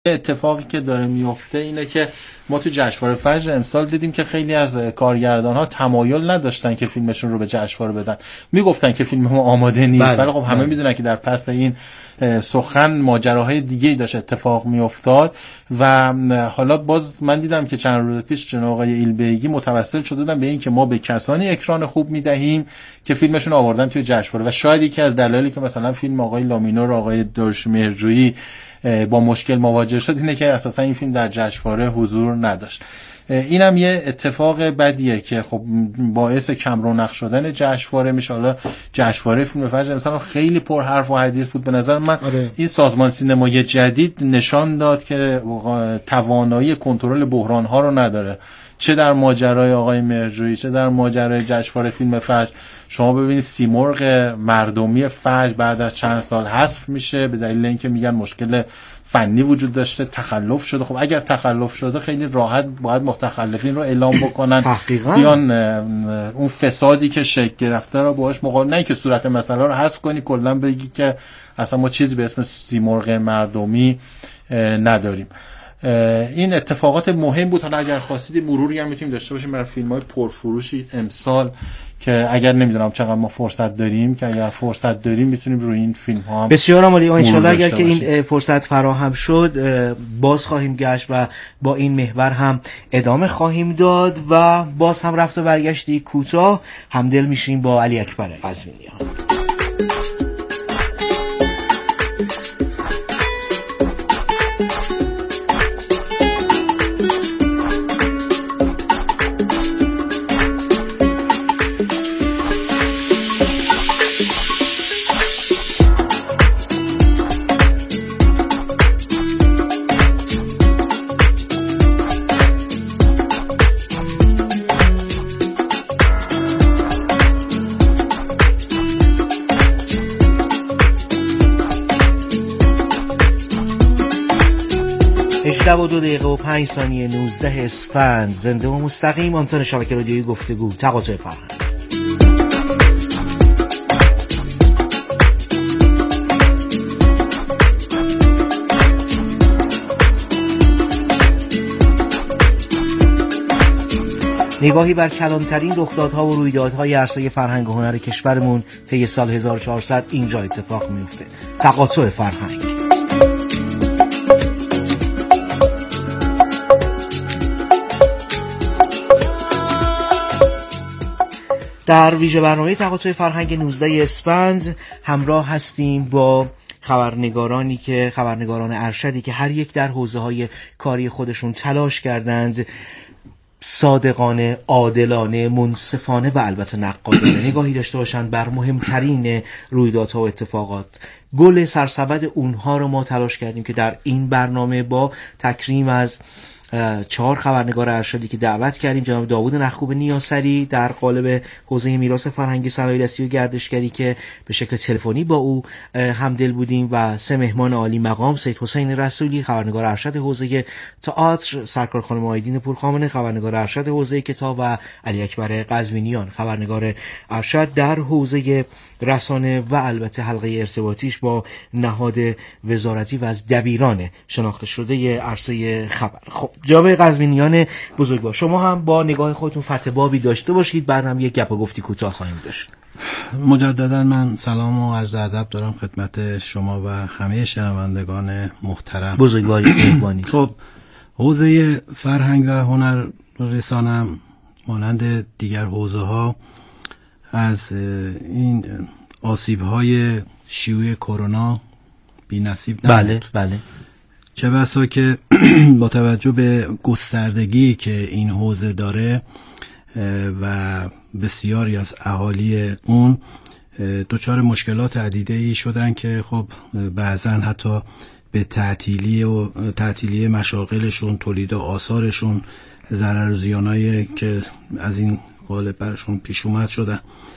اتفاقی که داره میفته اینه که ما تو جشنواره فجر امسال دیدیم که خیلی از کارگردان‌ها تمایل نداشتن که فیلمشون رو به جشنواره بدن. میگفتن که فیلم ما آماده نیست، ولی خب همه میدونن که در پس این سخن ماجراهای دیگه‌ای داشت اتفاق میافتاد و حالا باز من دیدم که چند روز پیش جناب آقای ایلبیگی متوسل شده بودن به این که ما به کسانی اکران خوب میدهیم که فیلمشون آوردن توی جشنواره و شاید یکی از دلایلی که مثلا فیلم آقای لامینور، آقای داریوش مهرجویی با مشکل مواجه شد اینه که اساسا این فیلم در جشنواره حضور نداشت. اینم یه اتفاق بدیه که خب باعث کم رونق شدن جشنواره میشه. حالا جشنواره فیلم فجر مثلا خیلی پر حرف و حدیث بود. به نظر من این سازمان سینمای جدید نشان داد که توانایی کنترل بحران ها رو نداره، چه در ماجرای آقای مهرجویی چه در ماجرای جشنواره فیلم فجر. شما ببینید سیمرغ مردمی فجر بعد از چند سال حذف میشه به دلیل اینکه میگن مشکل فنی وجود داشته، تخلف شده. خب اگر تخلف شده خیلی راحت باید متخلفین رو اعلام بکنن، بیان اون فسادی که شکل گرفته رو باهاش مقابله، نه که صورت مسئله رو حذف کنی کلا بگی که اصلا ما چیزی به اسم سیمرغ مردمی نداریم. این اتفاقات مهم بود. حالا اگر خواستید مروری هم میتونیم داشته باشیم برای فیلم‌های پرفروشی امسال که اگر نمیدونم چقدر ما فرصت داریم، که اگر فرصت داریم میتونیم روی این فیلم‌ها هم بسیار عالی. ان شاءالله اگر که این فرصت فراهم شد باز خواهیم گشت و با این محور هم ادامه خواهیم داد و باز هم رفت و برگشتی کوتاه همدل میشیم با علی اکبر قزوینیان. و 2 دقیقه و 5 ثانیه 19 اسفند زنده و مستقیم آنتن شبکه رادیویی گفتگو تقاطع فرهنگ. نگاهی بر کلانترین رخدادها و رویدادهای عرصه فرهنگ و هنر کشورمون طی سال 1400 اینجا اتفاق میفته. تقاطع فرهنگ. در ویژه برنامه تقاطع فرهنگ 19 اسفند همراه هستیم با خبرنگاران ارشدی که هر یک در حوزه‌های کاری خودشون تلاش کردند صادقانه، عادلانه، منصفانه و البته نقادانه نگاهی داشته باشند بر مهمترین رویدادها و اتفاقات. گل سرسبد اونها رو ما تلاش کردیم که در این برنامه با تکریم از 4 خبرنگار ارشدی که دعوت کردیم، جناب داوود نخوب نیاسری در قالب حوزه میراث فرهنگی، صنایع دستی و گردشگری که به شکل تلفنی با او همدل بودیم، و 3 مهمان عالی مقام، سید حسین رسولی خبرنگار ارشد حوزه تئاتر، سرکار خانم آیدین پورخامنه خبرنگار ارشد حوزه کتاب و علی اکبر قزوینیان خبرنگار ارشد در حوزه رسانه و البته حلقه ارتباطیش با نهاد وزارتی و از دبیران شناخته شده عرصه خبر. خب جناب قزوینیان بزرگوار، شما هم با نگاه خودتون فتح بابی داشته باشید، بعد هم یک گپ و گفتی کوتاه خواهیم داشت. مجددا من سلام و عرض ادب دارم خدمت شما و همه شنوندگان محترم. بزرگواری مهربانی. خب حوزه فرهنگ و هنر رسانه مانند دیگر حوزه ها از این آسیب‌های شیوع کرونا بی‌نصیب نبود. بله. چه بسا که با توجه به گستردگی که این حوزه داره و بسیاری از اهالی اون دچار مشکلات عدیده‌ای شدن که خب بعضا حتی به تعطیلی مشاغلشون، تولید آثارشون، ضرر و زیانایی که از این قالب برشون پیش اومد شدن.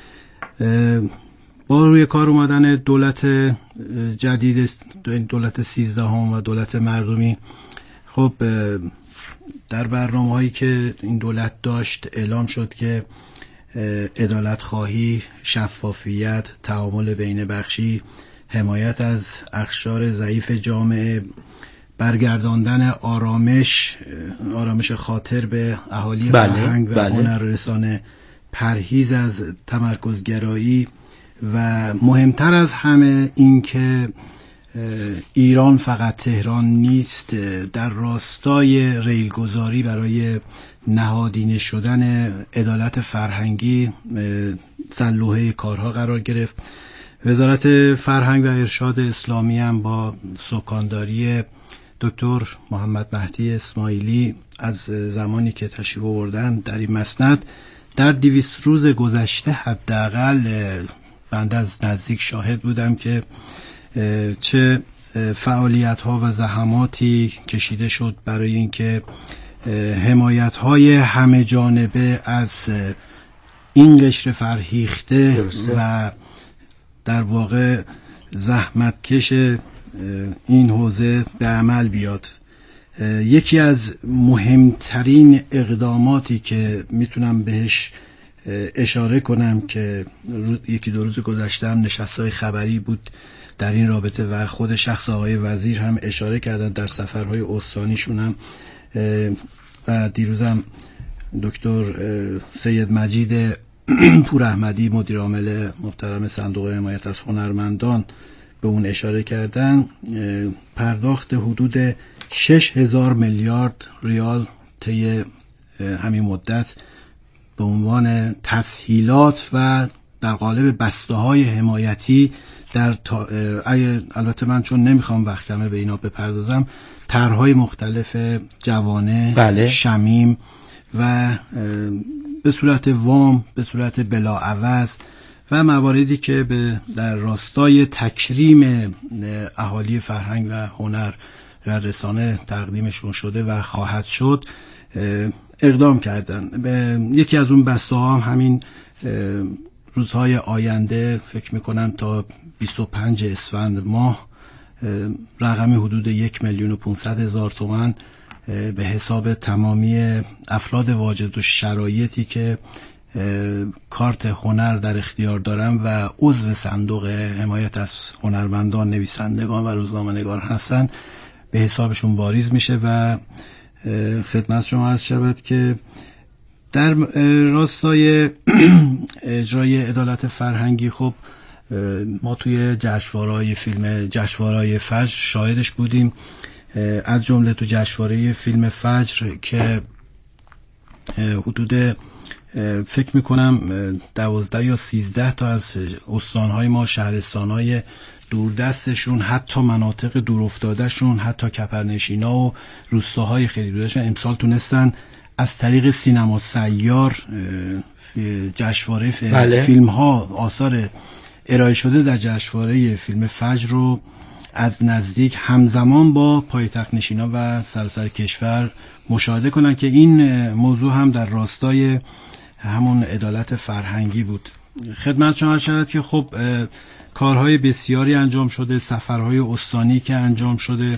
با روی کار اومدن دولت جدید، دولت 13 و دولت مردمی، خب در برنامه‌هایی که این دولت داشت اعلام شد که عدالت خواهی، شفافیت، تعامل بین بخشی، حمایت از اقشار ضعیف جامعه، برگرداندن آرامش خاطر به اهالی فرهنگ و هنررسانه، پرهیز از تمرکزگرایی و مهمتر از همه این که ایران فقط تهران نیست، در راستای ریلگذاری برای نهادینه شدن عدالت فرهنگی سلوحه کارها قرار گرفت. وزارت فرهنگ و ارشاد اسلامی هم با سکانداری دکتر محمد مهدی اسماعیلی از زمانی که تشریف آوردن در این مسند، در 200 روز گذشته حداقل بنده از نزدیک شاهد بودم که چه فعالیت‌ها و زحماتی کشیده شد برای اینکه حمایت‌های همه جانبه از این قشر فرهیخته و در واقع زحمتکش این حوزه به عمل بیاد. یکی از مهمترین اقداماتی که میتونم بهش اشاره کنم که یکی دو روز گذشته هم نشست‌های خبری بود در این رابطه و خود شخص آقای وزیر هم اشاره کردن در سفرهای استانیشون هم، و دیروزم دکتر سید مجید پوراحمدی مدیر عامل محترم صندوق حمایت از هنرمندان به اون اشاره کردن. پرداخت حدود 6000 میلیارد ریال طی همین مدت به عنوان تسهیلات و در قالب بسته‌های حمایتی در البته من چون نمیخوام وقت کمه به اینا بپردازم، طرح‌های مختلف جوانه، شمیم و به صورت وام، به صورت بلاعوض و مواردی که در راستای تکریم اهالی فرهنگ و هنر و رسانه تقدیمشون شده و خواهد شد اقدام کردن. یکی از اون بسته ها هم همین روزهای آینده فکر میکنم تا 25 اسفند ماه رقمی حدود 1,500,000 تومان به حساب تمامی افراد واجد و شرایطی که کارت هنر در اختیار دارن و عضو صندوق حمایت از هنرمندان، نویسندگان و روزنامه‌نگار هستن به حسابشون واریز میشه. و خدمت شما عرض شود که در راستای اجرای عدالت فرهنگی خب ما توی جشنواره‌های فیلم، جشنواره‌های فجر شاهدش بودیم، از جمله تو جشنواره فیلم فجر که حدود فکر میکنم 12 یا 13 تا از استانهای ما، شهرستانهای دوردستشون، حتی مناطق دورافتادهشون، حتی کپرنشینا و روستاهای خیلی دورشون امسال تونستن از طریق سینما سیار جشنواره فیلم ها، آثار ارائه شده در جشنواره فیلم فجر رو از نزدیک همزمان با پایتخت نشینا و سراسر کشور مشاهده کنن که این موضوع هم در راستای همون عدالت فرهنگی بود. خدمت شما عرض شود که خب کارهای بسیاری انجام شده، سفرهای استانی که انجام شده.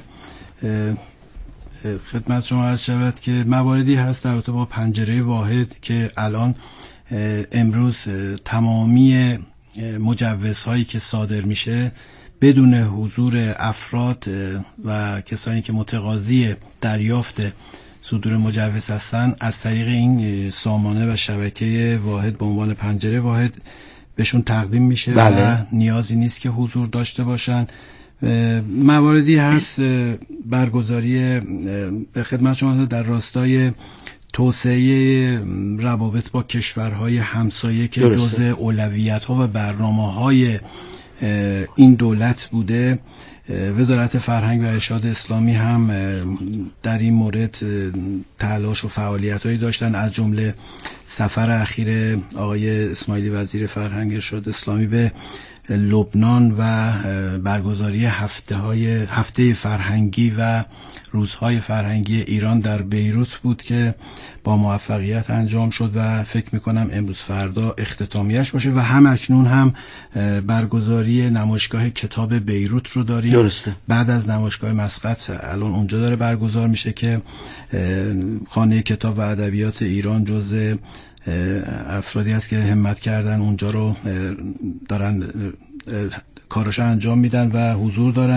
خدمت شما عرض شود که مواردی هست در رابطه با پنجره واحد که الان امروز تمامی مجوزهایی که صادر میشه بدون حضور افراد و کسانی که متقاضی دریافت صدور مجوز هستن از طریق این سامانه و شبکه واحد به عنوان پنجره واحد بهشون تقدیم میشه و نیازی نیست که حضور داشته باشن. مواردی هست برگزاری به خدمت شما در راستای توسعه روابط با کشورهای همسایه که جزء اولویت‌ها و برنامه‌های این دولت بوده. وزارت فرهنگ و ارشاد اسلامی هم در این مورد تلاش و فعالیت‌هایی داشتن، از جمله سفر اخیر آقای اسماعیلی وزیر فرهنگ ارشاد اسلامی به لبنان و برگزاری هفته فرهنگی و روزهای فرهنگی ایران در بیروت بود که با موفقیت انجام شد و فکر میکنم امروز فردا اختتامیش باشه و هم اکنون هم برگزاری نمایشگاه کتاب بیروت رو داریم. درسته. بعد از نمایشگاه مسقط الان اونجا داره برگزار میشه که خانه کتاب و ادبیات ایران جزء افرادی هست که همت کردن اونجا رو دارن کارش انجام میدن و حضور دارن.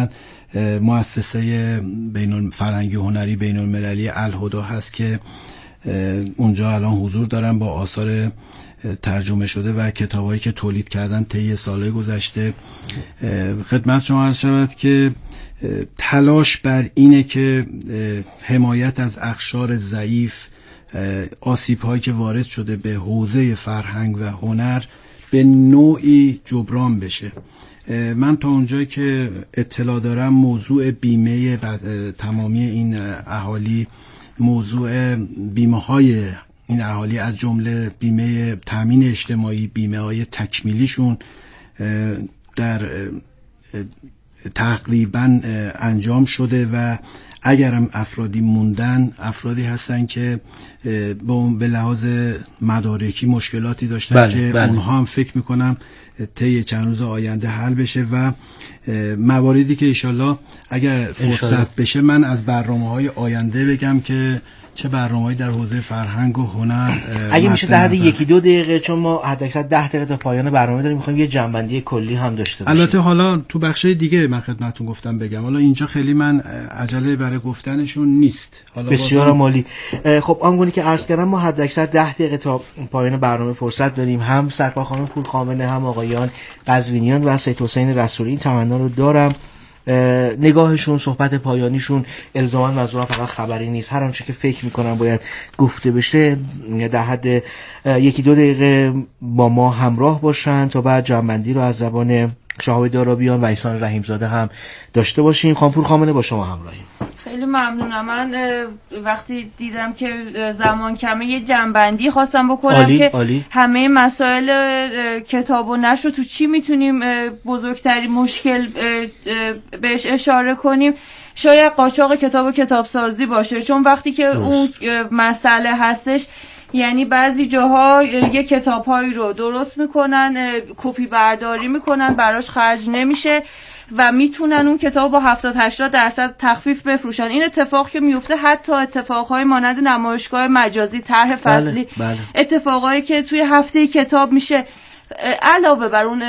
مؤسسه فرهنگی هنری بین المللی الهدی هست که اونجا الان حضور دارن با آثار ترجمه شده و کتابایی که تولید کردن طی سالهای گذشته. خدمت شما عرض شود که تلاش بر اینه که حمایت از اقشار ضعیف، آسیب‌هایی که وارد شده به حوزه فرهنگ و هنر به نوعی جبران بشه. من تا اونجایی که اطلاع دارم موضوع بیمه تمامی این اهالی، موضوع بیمه های این اهالی از جمله بیمه تامین اجتماعی، بیمه های تکمیلیشون در تقریبا انجام شده و اگرم افرادی موندن، افرادی هستن که به لحاظ مدارکی مشکلاتی داشتن که اونها هم فکر میکنم طی چند روز آینده حل بشه و مواردی که انشالله اگر فرصت بشه من از برنامه‌های آینده بگم که چه برنامه‌ای در حوزه فرهنگ و هنر اگه میشه در حد 1-2 دقیقه، چون ما حداکثر 10 دقیقه تا پایان برنامه داریم، می‌خوایم یه جنبندی کلی هم داشته باشیم. البته حالا تو بخشای دیگه من خدمتتون گفتم بگم، حالا اینجا خیلی من عجله برای گفتنشون نیست. حالا بسیار عالی. خب آنگونه که عرض کردم ما حداکثر 10 دقیقه تا پایان برنامه فرصت داریم. هم سرکار خانم پورخامنه، هم آقایان قزوینیان و سید حسین رسولی تمنا رو دارم نگاهشون، صحبت پایانیشون الزاما منظورم فقط خبری نیست، هر آنچه که فکر میکنم باید گفته بشه در حد 1-2 دقیقه با ما همراه باشن تا بعد جنبندی رو از زبان شهاب دارابیان و احسان رحیمزاده هم داشته باشیم. خانم پورخامنه با شما همراهیم. خیلی ممنونم. من وقتی دیدم که زمان کمه یه جنبندی خواستم بکنم که همه مسائل کتاب و نشر تو چی میتونیم بزرگترین مشکل بهش اشاره کنیم. شاید قاچاق کتاب و کتابسازی باشه، چون وقتی که اون مسئله هستش یعنی بعضی جاها یه کتاب‌هایی رو درست میکنن، کپی برداری میکنن، براش خرج نمیشه و میتونن اون کتاب با 70-80% تخفیف بفروشن. این اتفاق که میفته حتی اتفاقهای مانند نمایشگاه مجازی، طرح فصلی، اتفاقایی که توی هفته کتاب میشه، علاوه بر اون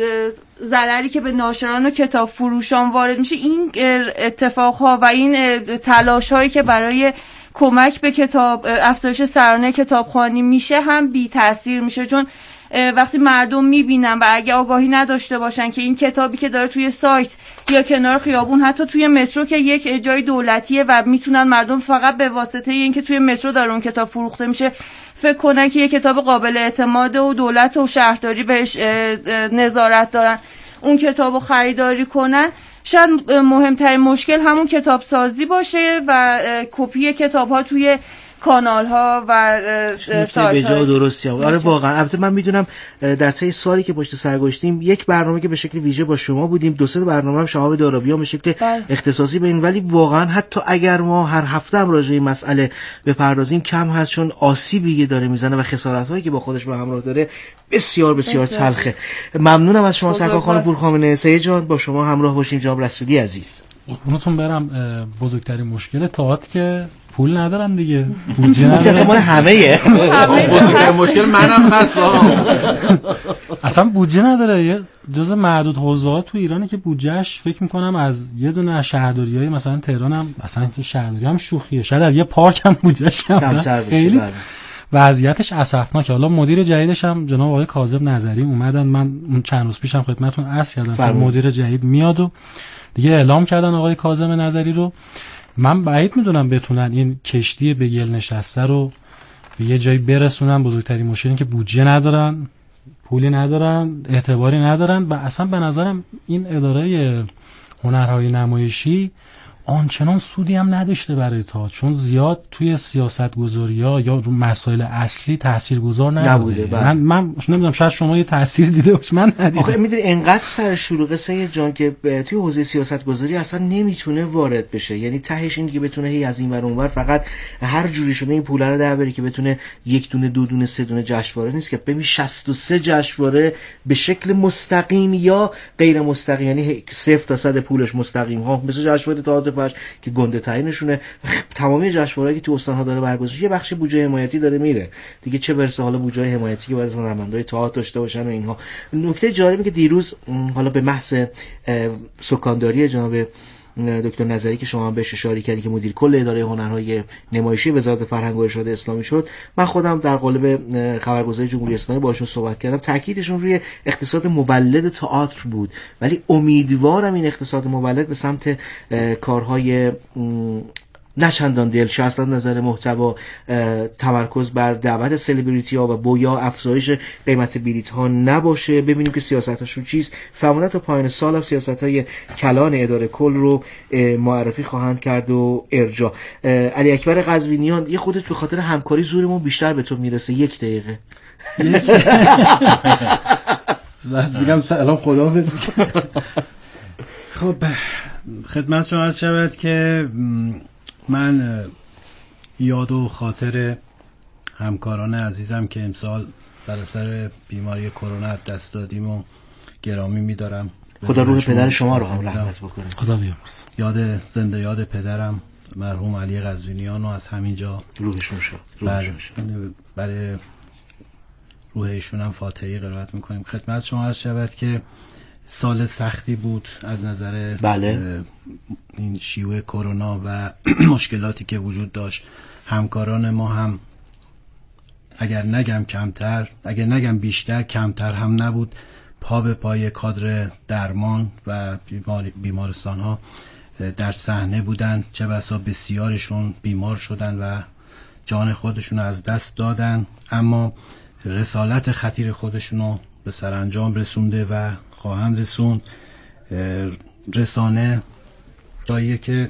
ضرری که به ناشران و کتاب فروشان وارد میشه، این اتفاقها و این تلاش‌هایی که برای کمک به کتاب افزایش سرانه کتابخوانی میشه هم بی تاثیر میشه، چون وقتی مردم میبینن و اگه آگاهی نداشته باشن که این کتابی که داره توی سایت یا کنار خیابون، حتی توی مترو که یک جای دولتیه و میتونن مردم فقط به واسطه اینکه توی مترو داره اون کتاب فروخته میشه فکر کنن که یک کتاب قابل اعتماده و دولت و شهرداری بهش نظارت دارن، اون کتابو خریداری کنن. شاید مهمترین مشکل همون کتاب سازی باشه و کپی کتاب ها توی کانال ها و سایت ها. به جا درستی هم. آره واقعا. البته من میدونم در طی سالی که پشت سر گذاشتیم یک برنامه که به شکل ویژه با شما بودیم، 2-3 برنامه هم شهاب دارابیان به شکل اختصاصی بین، ولی واقعا حتی اگر ما هر هفته هم راجع به این مسئله بپردازیم کم هست، چون آسیبی که داره میزنه و خسارت هایی که با خودش به همراه داره بسیار بسیار تلخه. ممنونم از شما سرکار خانم پورخامنه. سید جان با شما همراه باشیم. جناب رسولی عزیز، اونتون برم بزرگترین مشکل تئاتر که پول ندارن دیگه، بودجه ندارن. اصلا مال همه‌ایه. مشکل منم هست. اصلا بودجه نداره. یه جزء معدود حوزه‌ها تو ایرانه که بودجهش فکر می‌کنم از یه دونه شهرداریای مثلا تهران هم، مثلا شهرداری هم شوخیه، شاید از یه پارک هم بودجهش کمتر خیلی وضعیتش اسفناکه. حالا مدیر جدیدش هم جناب آقای کاظم نظری اومدن، من اون چند روز پیشم خدمتتون عرض کردم که مدیر جدید میاد و دیگه اعلام کردن آقای کاظم نظری رو. من بعید میدونم بتونن این کشتی به گل نشسته رو به یه جایی برسونن. بزرگترین مشکل این که بودجه ندارن، پولی ندارن، اعتباری ندارن و اصلا به نظرم این اداره هنرهای نمایشی آنچنان سودی هم نداشته برای تا، چون زیاد توی سیاست گذاری‌ها یا رو مسائل اصلی تاثیرگذار نبوده. من نمیدونم، شاید شما یه تاثیر دیده باشید، من ندیدم. آخه میدونی انقدر سر شلوغه سید جان که توی حوزه سیاست گذاری اصلا نمیتونه وارد بشه. یعنی تهش این که بتونه هی از این ور اون ور فقط هر جوری شده این پولا رو در بره که بتونه 1 دونه 2 دونه 3 دونه جشنواره نیست که ببین 63 جشنواره به شکل مستقیم یا غیر مستقیم، یعنی 0 تا 100 پولش مستقیم ها، مثل جشنواره تئاتر که گنده تعیینشونه. تمامی جشنواره‌ای که تو استان‌ها داره برگزار یه بخش بودجه حمایتی داره میره دیگه، چه برسه حالا بودجه حمایتی که باید هنرمندای تئاتر داشته باشن و اینها. نکته جالبی که دیروز حالا به محض سکانداری جناب دکتر نظری که شما بهش اشاره کردید که مدیر کل اداره هنرهای نمایشی وزارت فرهنگ و ارشاد اسلامی شد، من خودم در قالب خبرگزاری جمهوری اسلامی باشون صحبت کردم. تاکیدشون روی اقتصاد مولد تئاتر بود، ولی امیدوارم این اقتصاد مولد به سمت کارهای نه چندان دلچسب از نظر محتوا، تمرکز بر دعوت سلبریتی ها و بویا افزایش قیمت بلیط ها نباشه. ببینیم که سیاستشون چیست. فهمیدن تا پایان سال هم سیاست های کلان اداره کل رو معرفی خواهند کرد و ارجاع. علی اکبر قزوینیان، یه خودت به خاطر همکاری زورمون بیشتر به تو میرسه. 1 دقیقه بگم سلام خداحافظ. خب خدمت شما عرض شود که من یاد و خاطر همکاران عزیزم که امسال بر اثر بیماری کرونا دست دادیم و گرامی می‌دارم. خدا روح پدر شما رو هم رحمت بکنه. خدا بیامرزه. یاد زنده یاد پدرم مرحوم علی قزوینیان رو از همینجا روحشون شد. برای روح ایشون هم فاتحه قرائت می‌کنیم. خدمت شما عرض شود که سال سختی بود از نظر این شیوع کرونا و مشکلاتی که وجود داشت. همکاران ما هم اگر نگم بیشتر، کمتر هم نبود. پا به پای کادر درمان و بیمارستان ها در صحنه بودن. چه بسا بسیارشون بیمار شدن و جان خودشون از دست دادن، اما رسالت خطیر خودشونو به سرانجام رسونده و خواهند رسوند. رسانه جاییه که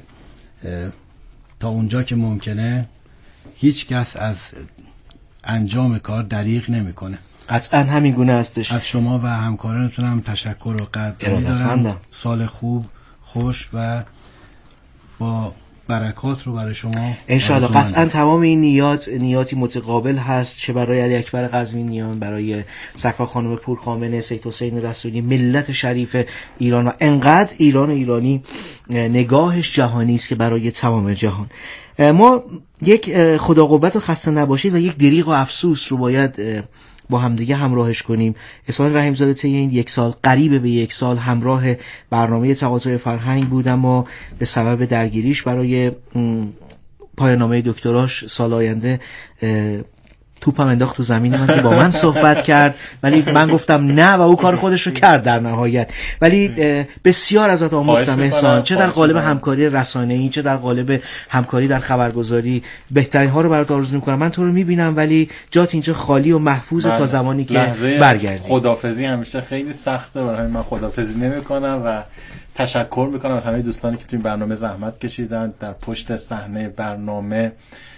تا اونجا که ممکنه هیچ کس از انجام کار دریغ نمیکنه. قطعا همین گونه هستش. از شما و همکارانتون هم تشکر و قدردانی دارم. سال خوب، خوش و با برکات رو برای شما انشاءالله. قطعا تمام این نیاتی متقابل هست، چه برای علی اکبر قزوینیان، برای سرکار خانم پورخامنه، سید حسین رسولی، ملت شریف ایران و انقدر ایرانی نگاهش جهانی است که برای تمام جهان. ما یک خدا قوت و خسته نباشید و یک دریغ و افسوس رو باید با همدیگه همراهش کنیم. احسان رحیم‌زاده طی این 1 سال، قریب به 1 سال، همراه برنامه تقاضای فرهنگ بود، اما به سبب درگیریش برای پایان نامه دکتراش سال آینده توپم انداخت تو زمین من که با من صحبت کرد، ولی من گفتم نه و او کار خودش رو کرد در نهایت. ولی بسیار ازت آموختم احسان، چه در قالب همکاری رسانه‌ای، چه در قالب همکاری در خبرگزاری. بهترین ها رو برات آرزو می‌کنم. من تو رو می‌بینم ولی جات اینجا خالی و محفوظ تا زمانی که برگردی. خدافظی همیشه خیلی سخته، برای من خدافظی نمی‌کنم و تشکر می‌کنم از همه دوستانی که تو این برنامه زحمت کشیدن در پشت صحنه برنامه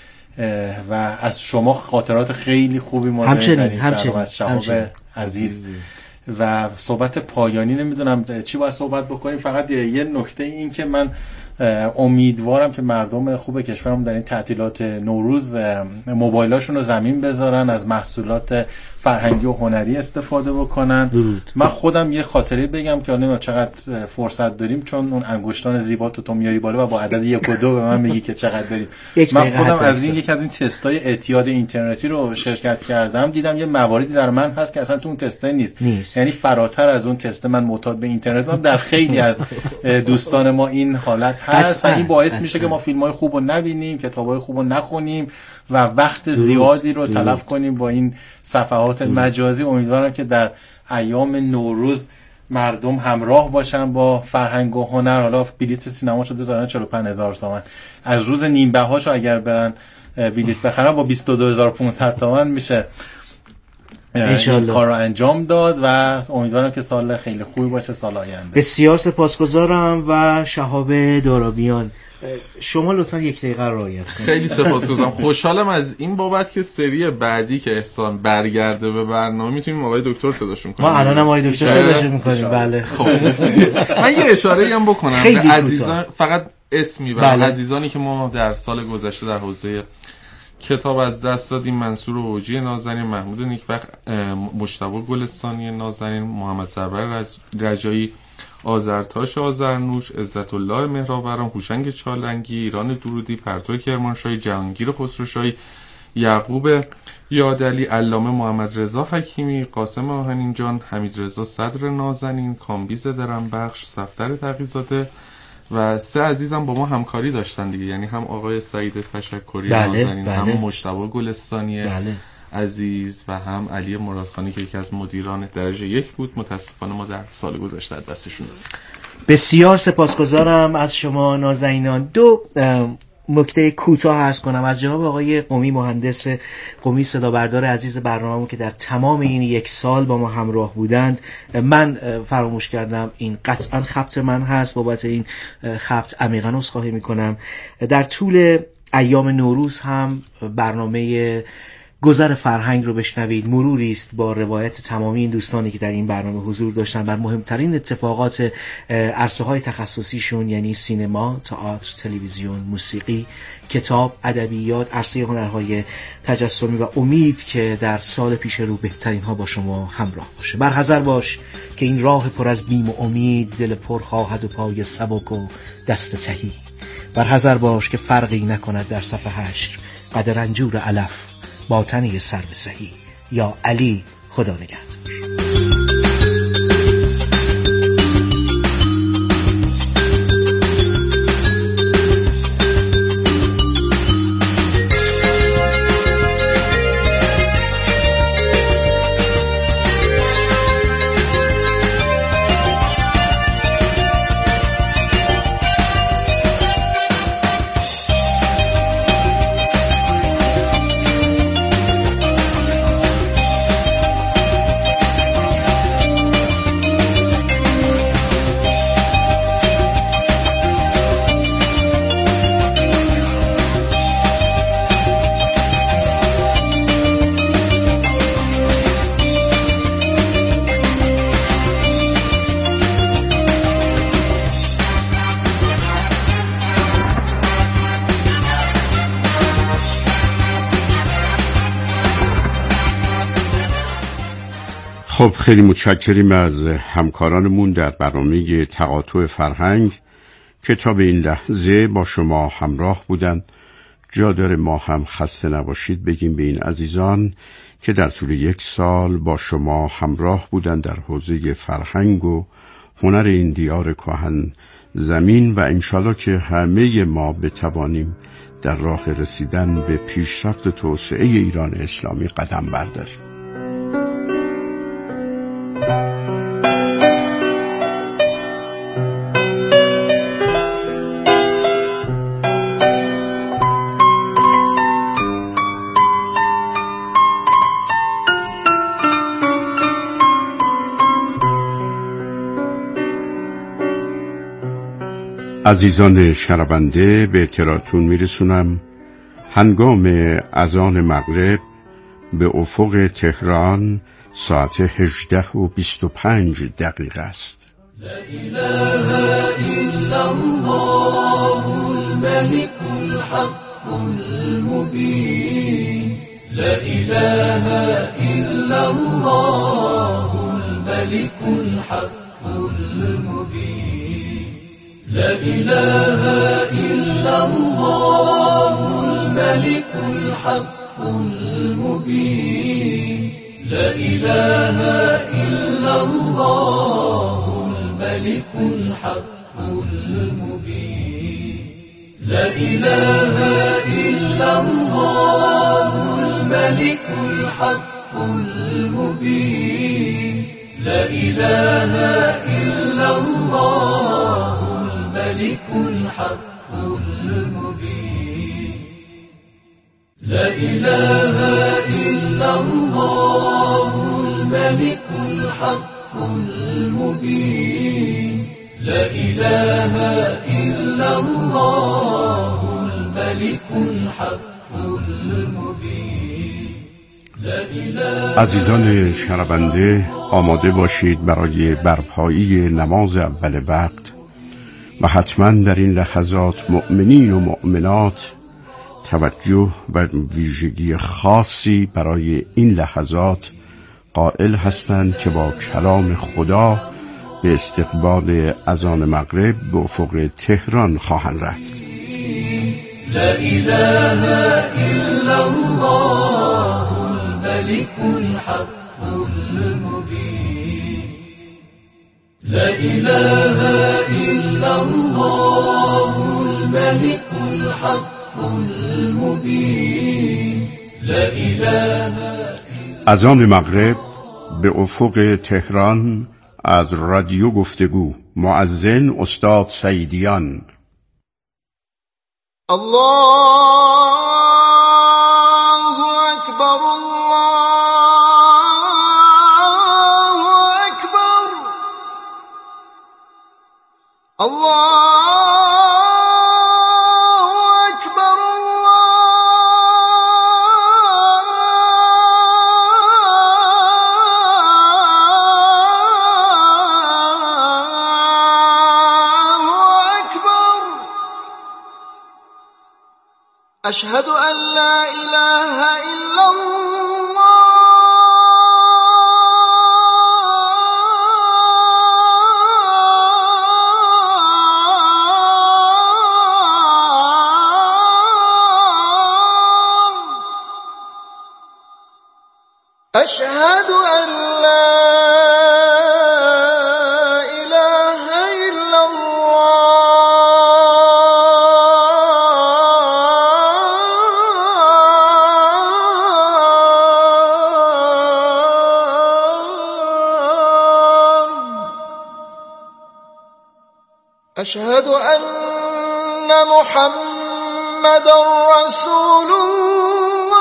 و از شما خاطرات خیلی خوبی ما داریم از شهاب عزیز. و صحبت پایانی نمیدونم چی باید صحبت بکنیم، فقط یه نکته این که من امیدوارم که مردم خوب کشورم در این تعطیلات نوروز موبایلاشون رو زمین بذارن، از محصولات فرهنگی و هنری استفاده بکنن. من خودم یه خاطره بگم که نمیدونم چقدر فرصت داریم، چون اون انگشتان زیبا تو میاری بالا و با عدد 1 و 2 به من میگی که چقدر داریم. من خودم از یک از این تستای اعتیاد اینترنتی رو شرکت کردم، دیدم یه مواردی در من هست که اصلا تو اون تسته نیست. یعنی فراتر از اون تست من معتاد به اینترنت هم در خیلی از دوستان ما این حالت هست و این باعث میشه که ما فیلم‌های خوب رو نبینیم، کتاب‌های خوب رو نخونیم و وقت زیادی رو تلف کنیم با این صفحات مجازی. امیدوارم که در ایام نوروز مردم همراه باشن با فرهنگ و هنر. حالا بلیت سینما شده دارن 45000 تومان، از روز نیم بهاشو اگر برن بلیت بخرن با 22500 تومان میشه این کار رو انجام داد و امیدوارم که سال خیلی خوبی باشه سال آینده. بسیار سپاسگزارم و شهاب دارابیان شما لطفا 1 دقیقه رعایت کنید. خیلی سپاسگزارم. خوشحالم از این بابت که سری بعدی که احسان برگرده به برنامه میتونیم آقای دکتر صداشون کنیم. ما الان هم آقای دکتر صداشون میکنیم. بله خب من یه اشاره‌ای هم بکنم به عزیزان، فقط اسمی برای عزیزانی که ما در سال گذشته در حوزه کتاب از دست دادیم: منصور اوجی نازنین، محمود نیکبخت، مجتبی گلستانی نازنین، محمد سرور رجایی، آذرتاش آذرنوش، عزت الله مهرآوران، هوشنگ چالنگی، ایران درودی، پرتو کرمانشاهی، جهانگیر خسروشاهی، یعقوب یادعلی، علامه محمد رضا حکیمی، قاسم آهنینجان، حمید رضا صدر نازنین، کامبیز درنبخش، صفدر تقی‌زاده، و 3 عزیزم با ما همکاری داشتن دیگه، یعنی هم آقای سعید تشکری نازنین، هم مجتبی گلستانی عزیز و هم علی مرادخانی که یکی از مدیران درجه 1 بود. متاسفانه ما در سال گذشته دستشون دادیم. بسیار سپاسگزارم از شما نازنینان. 2 نکته کوتاه عرض کنم از جناب آقای قمی، مهندس قمی، صدا بردار عزیز برنامه‌مون که در تمام این 1 سال با ما همراه بودند. من فراموش کردم، این قطعا خبط من هست، بابت این خبط عمیقاً عذرخواهی میکنم. در طول ایام نوروز هم برنامه گذر فرهنگ رو بشنوید. مروری است با روایت تمامی این دوستانی که در این برنامه حضور داشتن بر مهمترین اتفاقات عرصه‌های تخصصیشون، یعنی سینما، تئاتر، تلویزیون، موسیقی، کتاب، ادبیات، عرصه هنرهای تجسمی، و امید که در سال پیش رو بهترین ها با شما همراه باشه. برحذر باش که این راه پر از بیم و امید، دل پر خواهد و پای سبک و دست تهی. برحذر باش که فرقی نکند در صف حشر قد رنجور علف با تنی سر به سهی. یا علی، خدا نگهدار. خب خیلی متشکریم از همکارانمون در برنامه تقاطع فرهنگ که تا به این لحظه با شما همراه بودن. جا داره ما هم خسته نباشید بگیم به این عزیزان که در طول 1 سال با شما همراه بودن در حوزه فرهنگ و هنر این دیار کهن زمین، و انشالله که همه ما بتوانیم در راه رسیدن به پیشرفت توسعه ایران اسلامی قدم برداریم. عزیزان شنونده، به اطلاعتون میرسونم هنگام اذان مغرب به افق تهران ساعت 18:25 است. لا اله الا الله الملك الحق المبين. لا اله الا الله الملك الحق المبين. لا إله إلا الله الملك الحق المبين. لا إله إلا الله الملك الحق المبين. لا إله إلا الله الملك الحق المبين. لا إله إلا الله الملك الحق المبين. لا إله إلا الله الملك الحق المبين. لا إله إلا الله الملك الحق المبين. عزیزان شنونده، آماده باشید برای برپایی نماز اول وقت و حتما در این لحظات مؤمنین و مؤمنات توجه و ویژگی خاصی برای این لحظات قائل هستند که با کلام خدا به استقبال اذان مغرب به افق تهران خواهند رفت. لا اله الا الله الملك الحق المبين. لا إله إلا الله الملك الحق المبين لا إله. اذان مغرب به افق تهران از رادیو گفتگو. مؤذن استاد سعیدیان. الله اکبر الله اکبر الله أشهد أن لا إله إلا الله أشهد أن لا أشهد أن محمد رسول الله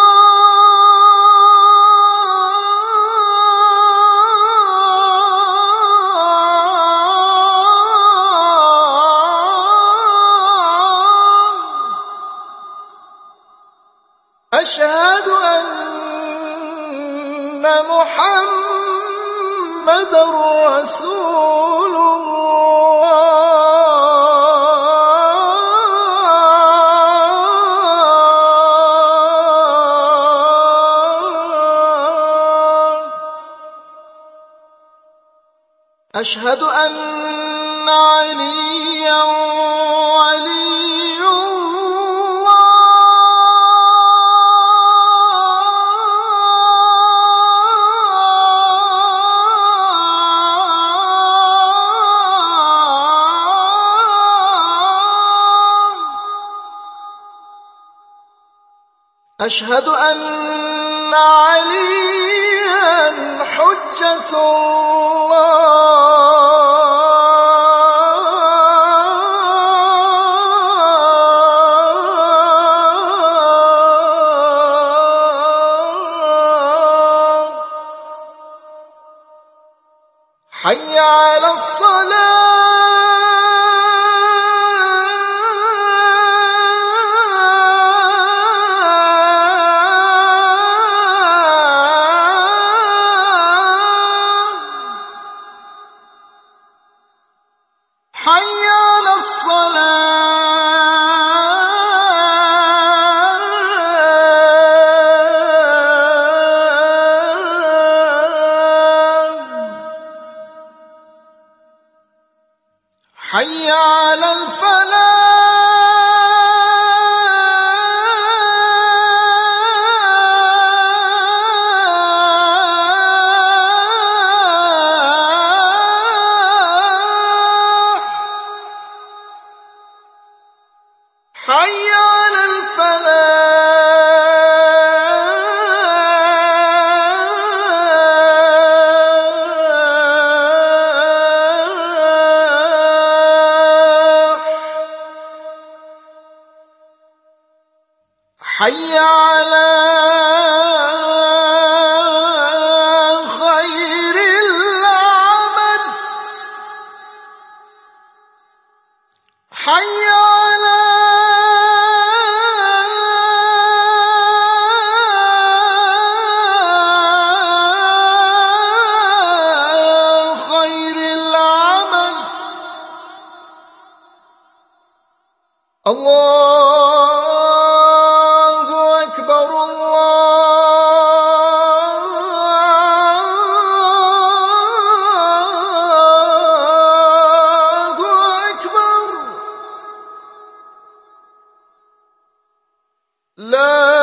أشهد أن محمد رسول الله. أشهد أن عليا ولي الله. أشهد أن عليا حجة الله. حي على الصلاة. حي على الصلاة. حي على الفلاح. حي على الفلاح. حي على خير العمل. حي على خير العمل. الله أكبر الله أكبر. لا